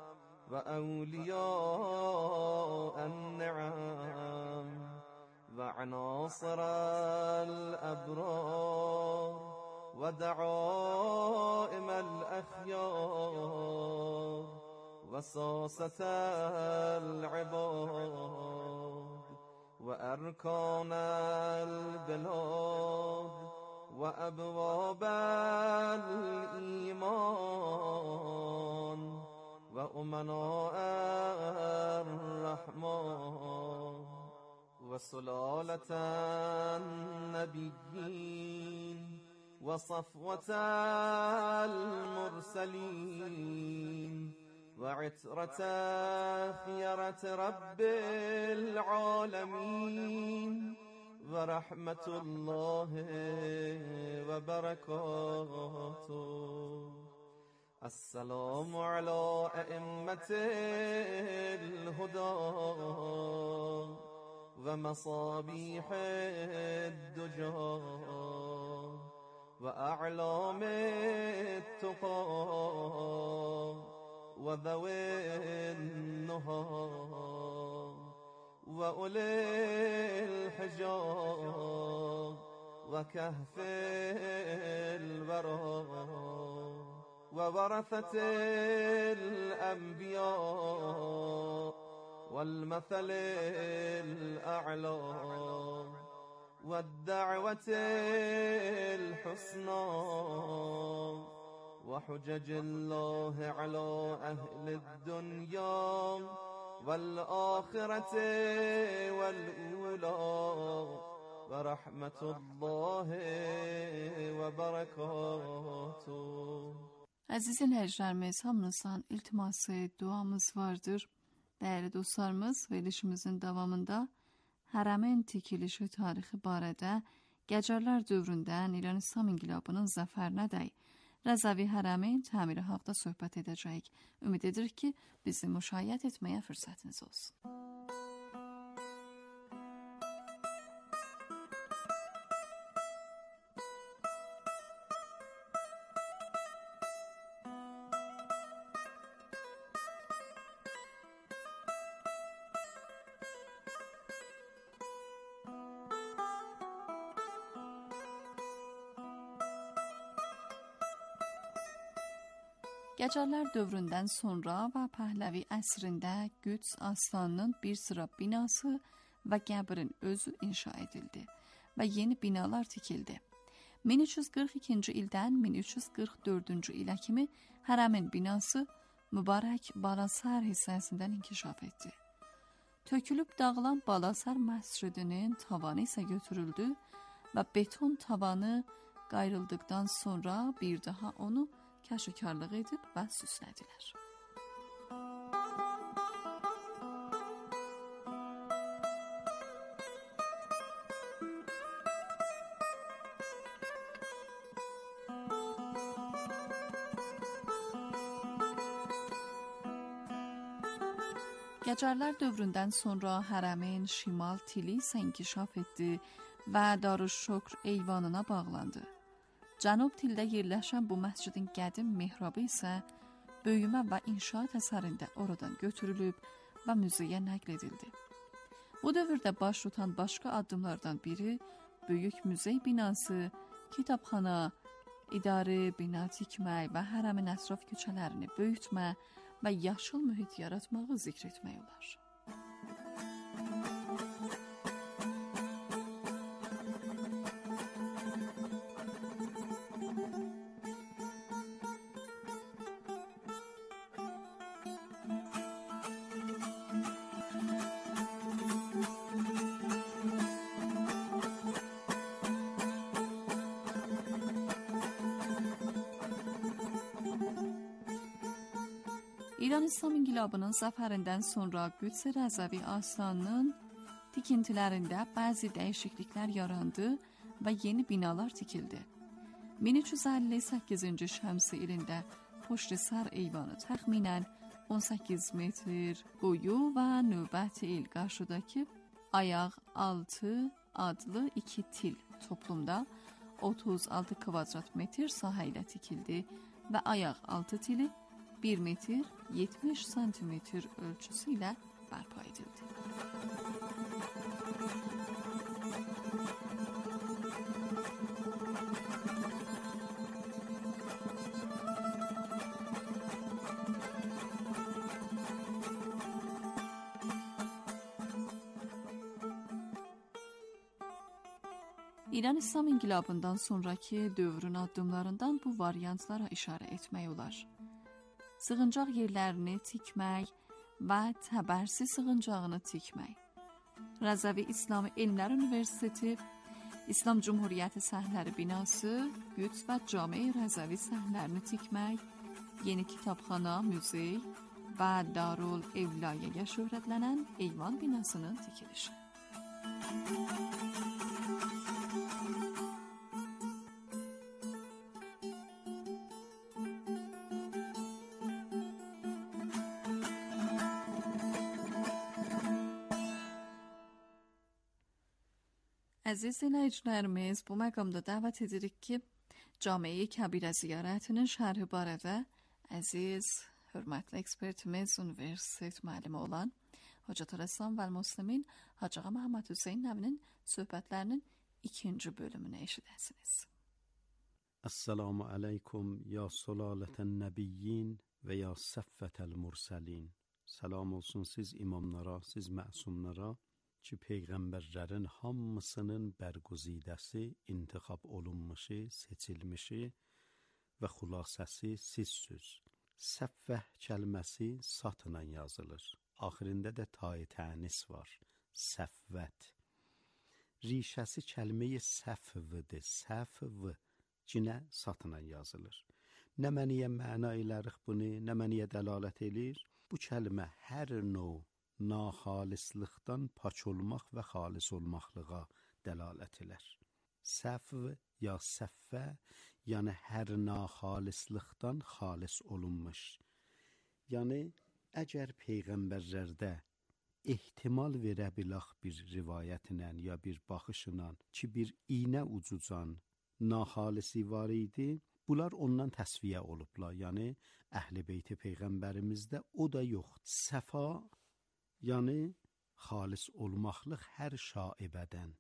وأولياء النعم وعناصر الأبرار ودعائم الأخيار وساسة العباد وأركان البلاد وأبواب الإيمان وأمناء الرحمن وسلالة النبيين وصفوة المرسلين وعترة خيرة رب العالمين ورحمة الله وبركاته. السلام على أئمة الهدى ومصابيح الدجى وأعلام التقى وذوي النهى وأولي الحجاب وكهف الورى وورثة الأنبياء والمثل الأعلى والدعوة الحسنى وحجج الله على أهل الدنيا والآخرة والأولى ورحمة الله وبركاته. Əziz dinləyicilərimiz, hamınızdan iltiması, duamız vardır. Dəyərli dostlarımız, verilişimizin davamında Hərəmin tikilişi tarixi barədə Gəcərlər dövründən İran İslam İnqilabının zəfərinədək Rəzəvi Hərəmin təmiri haqda söhbət edəcəyik. Ümid edirik ki, bizi müşahidə etməyə fürsətiniz olsun. Gəcərlər dövründən sonra və Pəhləvi əsrində Qüds Aslanının bir sıra binası və qəbrin özü inşa edildi və yeni binalar tikildi. min üç yüz qırx ikinci ildən min üç yüz qırx dördüncü ilə kimi hərəmin binası mübarək Balasar hissəsindən inkişaf etdi. Tökülüb dağılan Balasar məscidinin tavanı isə götürüldü və beton tavanı qayrıldıqdan sonra bir daha onu kəşfikarlıq edib və süslədilər. Gəcərlər dövründən sonra hərəmin şimal tili isə inkişaf etdi və Darüşşükr eyvanına bağlandı. Cənub tildə yerləşən bu məscidin qədim mehrabı isə böyümə və inşaat əsərində oradan götürülüb və müzeyə nəql edildi. Bu dövrdə baş tutan başqa addımlardan biri böyük muzey binası, kitabxana, idarə bina tikmək və hərəmin ətraf küçələrini böyütmə və yaşıl mühit yaratmağı zikr etmək olar. İran İslam İnqilabının zəfərindən sonra Qüds Rəzəvi astanının tikintilərində bəzi dəyişikliklər yarandı və yeni binalar tikildi. min üç yüz əlli səkkizinci şəmsi ilində Poştisar eyvanı təxminən on səkkiz metr boyu və növbəti il qarşıdakı Ayaq altı adlı iki til toplumda otuz altı kvadrat metr sahə ilə tikildi və Ayaq altı tili bir metr yetmiş santimetr ölçüsü ilə bərpa edildi. İran İslam İnqilabından sonraki dövrün addımlarından bu variantlara işarə etmək olar. Sığıncaq yerlərini tikmək və Təbərsi sığıncağını tikmək. Rəzəvi İslami Elmlər Universiteti, İslam Cumhuriyyəti səhləri binası, Qüds və Cami Rəzəvi səhlərini tikmək, yeni kitabxana, müzey və Darul Evlayəyə şöhrətlənən eyvan binasının tikilişi. Əziz dinləyicilərimiz, bu məqamda dəvət edirik ki, Cami-i Kəbirə ziyarətinin şərhi barədə əziz, hörmətli ekspertimiz, universitet müəllimi olan Hocat Rəssam və Müslimin Hacı Ağa Məhəmməd Hüseyn Nəvinin söhbətlərinin ikinci bölümünü eşidəsiniz. Assalamu aleykum ya sulalətən nəbiyyin və ya səffətəl mursəlin. Salam olsun siz imamlara, siz məsumlara ki, peyğəmbərlərin hamısının bərgüzidəsi, intixab olunmuşu, seçilmişi və xülasəsi sizsüz. Səffəh kəlməsi satla yazılır. Axirində də tay tənis var. Səffət. Rişəsi kəlməyi səfvdir. Səfv cinə satla yazılır. Nə məniyə məna elərik bunu, nə məniyə dəlalət edir? Bu kəlmə hər növ naxalislikdən paç olmaq və xalis olmaqlığa dəlalət elər. Səfv ya səffə, yəni hər naxalislikdən xalis olunmuş. Yəni, əgər peyğəmbərlərdə ehtimal verə bilək bir rivayətlə ya bir baxışla ki, bir iynə ucucan naxalisi var idi, bunlar ondan təsviyə olublar. Yəni, Əhl-i Beyti peyğəmbərimizdə o da yoxdur. Səfa, yəni xalis olmaqlıq hər şaibədən.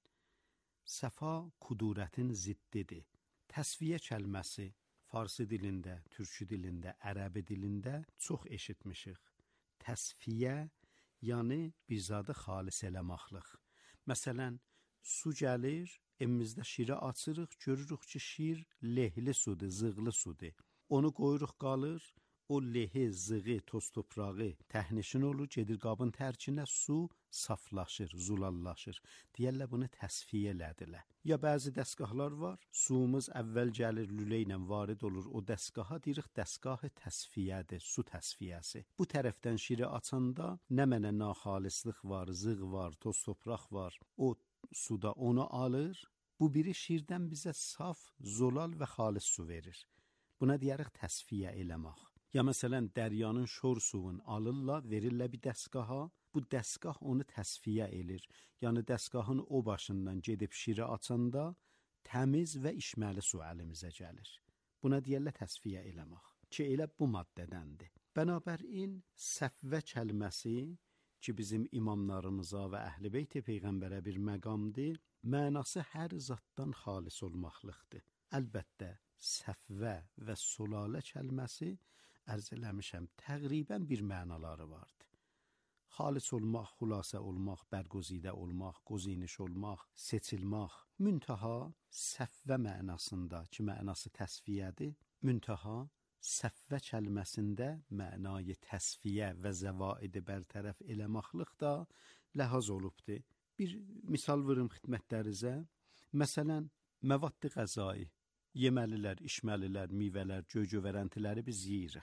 Səfa kudurətin ziddidir. Təsviyə kəlməsi farsi dilində, türkü dilində, ərəbi dilində çox eşitmişik. Təsfiyə, yəni bir zadı xalis eləmaqlıq. Məsələn, su gəlir, evimizdə şiri açırıq, görürük ki, şir lehli sudur, zığlı sudur. Onu qoyuruq qalır, o lehi, zığı, toz toprağı təhnişin olur, gedir qabın tərkinə, su saflaşır, zulallaşır. Deyərlər, bunu təsfiyə elədilər. Ya bəzi dəstgahlar var, suyumuz əvvəl gəlir, lülə ilə varid olur, o dəstgaha deyirik, dəstgahı təsfiyədir, su təsfiyəsi. Bu tərəfdən şiri açanda nə mənə naxalislik var, zığ var, toz topraq var, o suda onu alır, bu biri şirdən bizə saf, zolal və xalis su verir. Buna deyirik təsfiyə eləmək. Ya məsələn, dəryanın şor suyun alırlar, verirlər bir dəstgaha, bu dəstgah onu təsfiyə elir. Yəni dəstgahın o başından gedib şiri açanda təmiz və içməli su əlimizə gəlir. Buna deyirlər təsfiyə eləmək. Ki, elə bu maddədəndir. Bənabərin səfvə kəlməsi ki, bizim imamlarımıza və Əhl-i Beyt Peyğəmbərə bir məqamdır, mənası hər zatdan xalis olmaqlıqdır. Əlbəttə, səfvə və sulalə kəlməsi ərz eləmişəm, təqribən bir mənaları vardır. Xalis olmaq, xülasə olmaq, bərgüzidə olmaq, qoziniş olmaq, seçilmək, müntaha səfvə mənasında ki, mənası təsfiyədir, müntaha səfvə kəlməsində mənayı təsfiyə və zəvaidi bərtərəf eləmaqlıq da ləhaz olubdur. Bir misal verim xidmətlərinizə. Məsələn, məvaddi qəzai, yeməlilər, içməlilər, meyvələr, göygövərəntiləri biz yeyirik.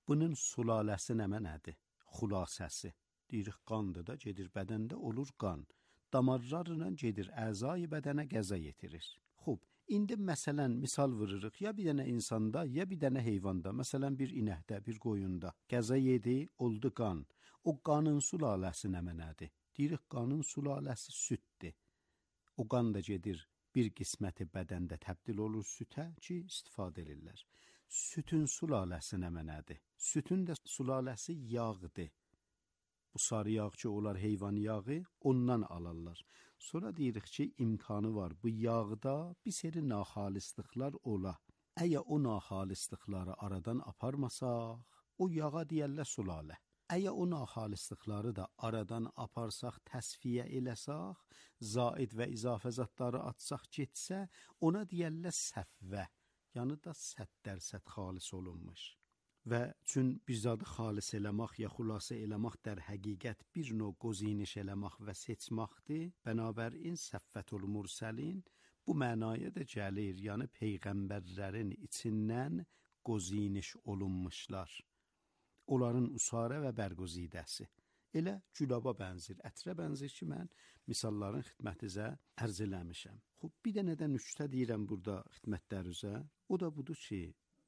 Bunun sulaləsi nə mənədir? Xulasəsi. Deyirik qandır da, gedir bədəndə olur qan. Damarlarla gedir əzai bədənə qəza yetirir. Xub, indi məsələn misal vurırıq, ya bir dənə insanda, ya bir dənə heyvanda, məsələn bir inəkdə, bir qoyunda qəza yedi, oldu qan. O qanın sulaləsi nə mənədir? Deyirik qanın sulaləsi süddir. O qan da gedir bir qisməti bədəndə təbdil olur sütə ki, istifadə edirlər. Sütün sulaləsi nə mənədir? Sütün də sulaləsi yağdır. Bu sarı yağ ki, olar heyvan yağı, ondan alırlar. Sonra deyirik ki, imkanı var. Bu yağda bir seri naxalisliklar ola. Əgər o naxalislikları aradan aparmasaq, o yağa deyərlər sulalə. Əgər o naxalislikları da aradan aparsaq, təsfiyə eləsaq, zaid və izafə zatları atsaq getsə, ona deyərlər səfvə. Yəni da səd dərsət xalis olunmuş. Və çün bir zadı xalis eləmək ya xülasə eləmək dər həqiqət bir növ qoziniş eləmək və seçməkdir. Bənabərin səffətul mursəlin bu mənaya da gəlir, yəni peyğəmbərlərin içindən qoziniş olunmuşlar. Onların usarə və bərqozidəsi. Elə gülaba bənzir, ətrə bənzir ki, mən misalların xidmətinizə ərz eləmişəm. Xub, bir dənə də nüktə deyirəm burada xidmətlərinizə. O da budur ki,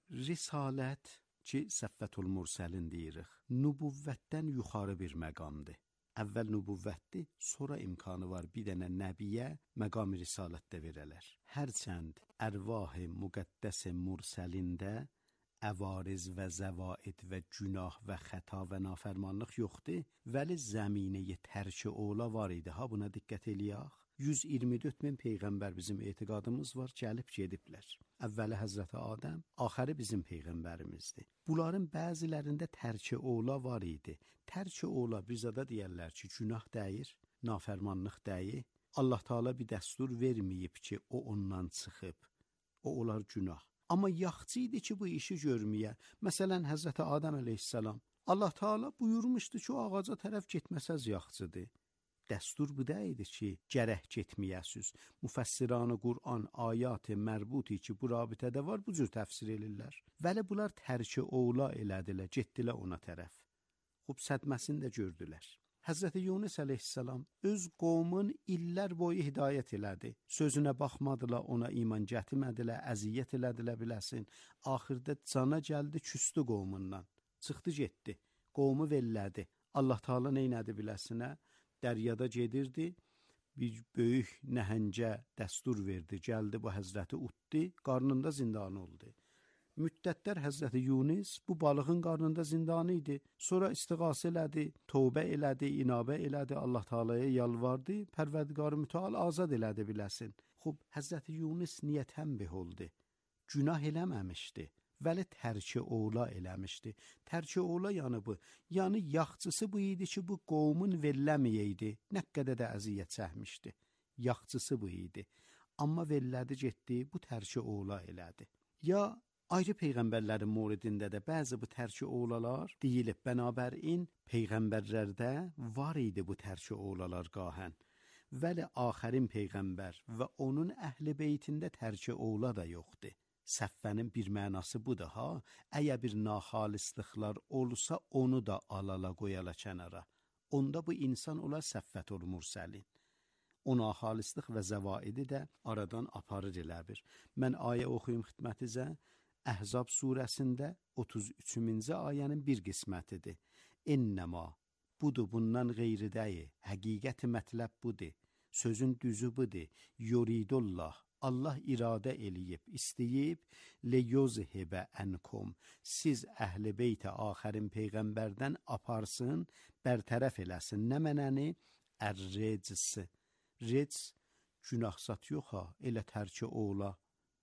risalət ki, səffətul mursəlin deyirik, nübüvvətdən yuxarı bir məqamdır. Əvvəl nübüvvətdir, sonra imkanı var bir dənə nəbiyə məqam risalətdə verələr. Hərçənd ərvah-ı müqəddəs mursəlində əvariz və zəvaid və günah və xəta və nafərmanlıq yoxdur, vəli zəminəyə tərki ola var idi. Ha, buna diqqət eləyək. yüz iyirmi dörd min peyğəmbər bizim etiqadımız var, gəlib gediblər. Əvvəli Həzrəti Adəm, axırı bizim peyğəmbərimizdir. Bunların bəzilərində tərki ola var idi. Tərki ola bir zada deyərlər ki, günah dəyir, nafərmanlıq dəyir. Allah Teala bir dəstur verməyib ki, o ondan çıxıb. O olar günah. Amma yaxçı idi ki, bu işi görməyə. Məsələn, Həzrəti Adəm əleyhissalam, Allah Teala buyurmuşdu ki, o ağaca tərəf getməsəz yaxçıdır. Dəstur bu da idi ki, gərək getməyəsiz. Müfəssiran-ı Qur'an, ayat-ı mərbuti ki, bu rabitədə var, bu cür təfsir edirlər. Vəli bunlar tərki oğla elədilər, getdilər ona tərəf. Xub, sədməsini də gördülər. Həzrəti Yunus əleyhissalam öz qovmun illər boyu hidayət elədi. Sözünə baxmadılar, ona iman gətirmədilər, əziyyət elədilər biləsin. Axırda cana gəldi, küstü qovmundan. Çıxdı, getdi. Qovmu vellədi. Allah Teala neynədi biləsinə? Dəryada gedirdi, bir böyük nəhəncə dəstur verdi, gəldi bu Həzrəti utdi, qarnında zindan oldu. Müddətlər Həzrəti Yunus bu balığın qarnında zindanı idi. Sonra istiğas elədi, tövbə elədi, inabə elədi, Allah Teala'ya yalvardı, Pərverdigar-ı Müteal azad elədi biləsin. Xub, Həzrəti Yunus niyyət həmbih oldu, günah eləməmişdi. Vəli tərki oğla eləmişdi. Tərki oğla yanı bu. Yəni yaxçısı bu idi ki, bu qovmun velləməyəydi. Nə qədər də əziyyət çəkmişdi. Yaxçısı bu idi. Amma vellədi getdi, bu tərki oğla elədi. Ya ayrı peyğəmbərlərin moridində də bəzi bu tərki oğlalar deyilib. Bənabərin peyğəmbərlərdə var idi bu tərki oğlalar qahən. Vəli axərin peyğəmbər və onun əhl-i beytində tərki oğla da yoxdur. Səffənin bir mənası budur ha, əgər bir naxalisliklar olsa onu da alala qoyala kənara. Onda bu insan olar səffətul mursəlin. O naxalislik və zəvaidi də aradan aparır elə bir. Mən ayə oxuyum xidmətinizə. Əhzab surəsində otuz üçüncü ayənin bir qismətidir. İnnəma, budur bundan qeyri deyil, həqiqəti mətləb budur, sözün düzü budur, yuridullah. Allah iradə eləyib, istəyib, leyuzhibə ənkum, siz əhl-i beytə axərin peyğəmbərdən aparsın, bərtərəf eləsin. Nə mənəni? Ər-rəcsi. Rəcs, günahsat yox ha, elə tərki oğla,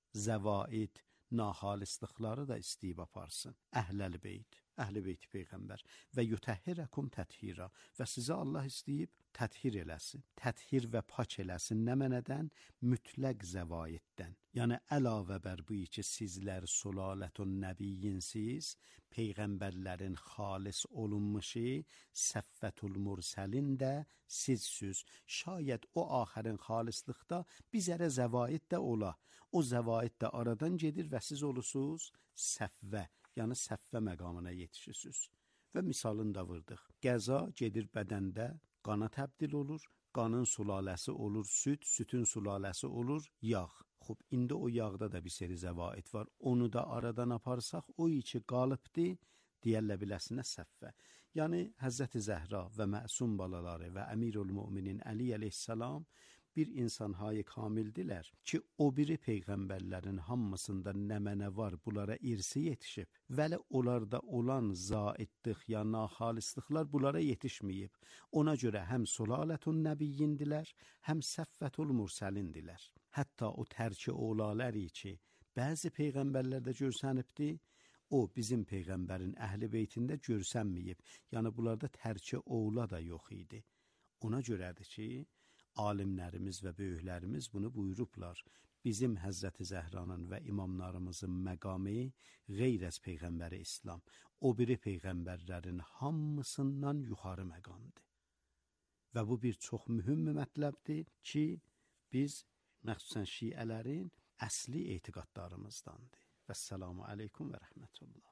zəvaid, naxalislikları da istəyib aparsın. Əhləl beyt, əhl-i beyti peyğəmbər və yutəhhirəkum təthira və sizə Allah istəyib təthir eləsin, təthir və pak eləsin. Nə mənədən? Mütləq zəvaiddən. Yəni əlavə bər bu ki, sizlər sulalətun nəbiyyinsiz, peyğəmbərlərin xalis olunmuşu, səffətul mursəlin də sizsüz. Şayət o axərin xalislikdə bizərə zəvaid də ola. O zəvaid də aradan gedir və siz olursunuz səffə, yəni səffə məqamına yetişirsiniz. Və misalını da vurdıq. Qəza gedir bədəndə, qana təbdil olur, qanın sulaləsi olur süt, sütün sulaləsi olur yağ. Xub, indi o yağda da bir seri zəvaid var. Onu da aradan aparsaq, o içi qalıbdır, deyərlə biləsinə səffə. Yəni, Həzrəti Zəhra və məsum balaları və Əmirül Müminin Əli əleyhissalam bir insan-hayı kamildilər ki, o biri peyğəmbərlərin hamısında nəmənə var, bunlara irsi yetişib. Vəli onlarda olan zaidlik ya naxalisliklər bunlara yetişməyib. Ona görə həm sulalətun nəbiyyindilər, həm səffətul mürsəlindilər. Hətta o tərki oğlaları ki, bəzi peyğəmbərlərdə görsənibdi, o bizim peyğəmbərin əhli beytində görsənməyib. Yəni, bunlarda tərki oğla da yox idi. Ona görədir ki, alimlərimiz və böyüklərimiz bunu buyurublar. Bizim Həzrəti Zəhranın və imamlarımızın məqamı qeyrəz Peyğəmbəri İslam, o biri Peyğəmbərlərin hamısından yuxarı məqamdır. Və bu bir çox mühüm mətləbdir ki, biz məxsusən şiələrin əsli etiqadlarımızdandır. Vəssalamu aleykum və rəhmətullah.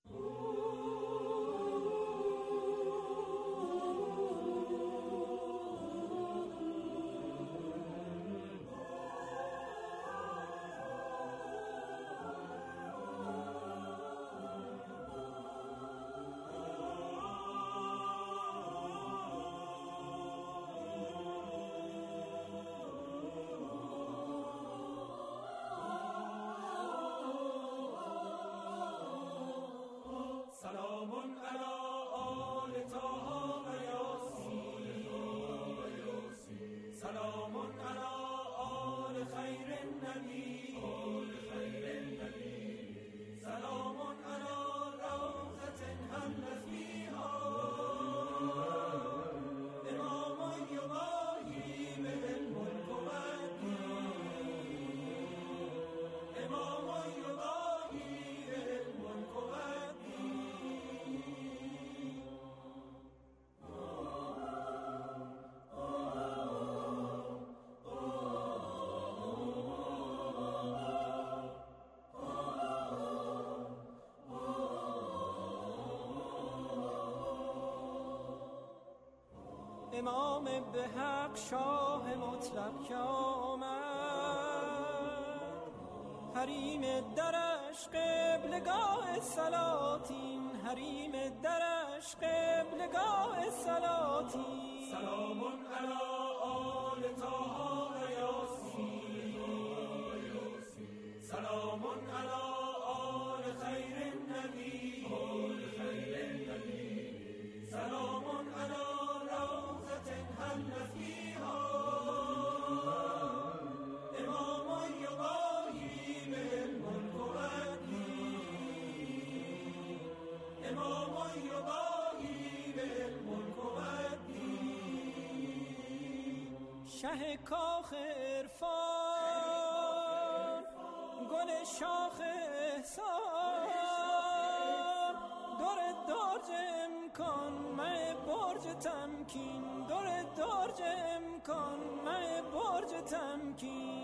امام به حق شاه مطلق که آمد، حریم درش قبلگاه سلاطین، حریم درش قبلگاه سلاطین. سلام علی آل طه و یاسین، سلام علی آل خیر النبی، سلام علی شه کاخ عرفان، گل شاخ احسان، دور درج امکان مه برج تمکین، دور درج امکان مه برج تمکین.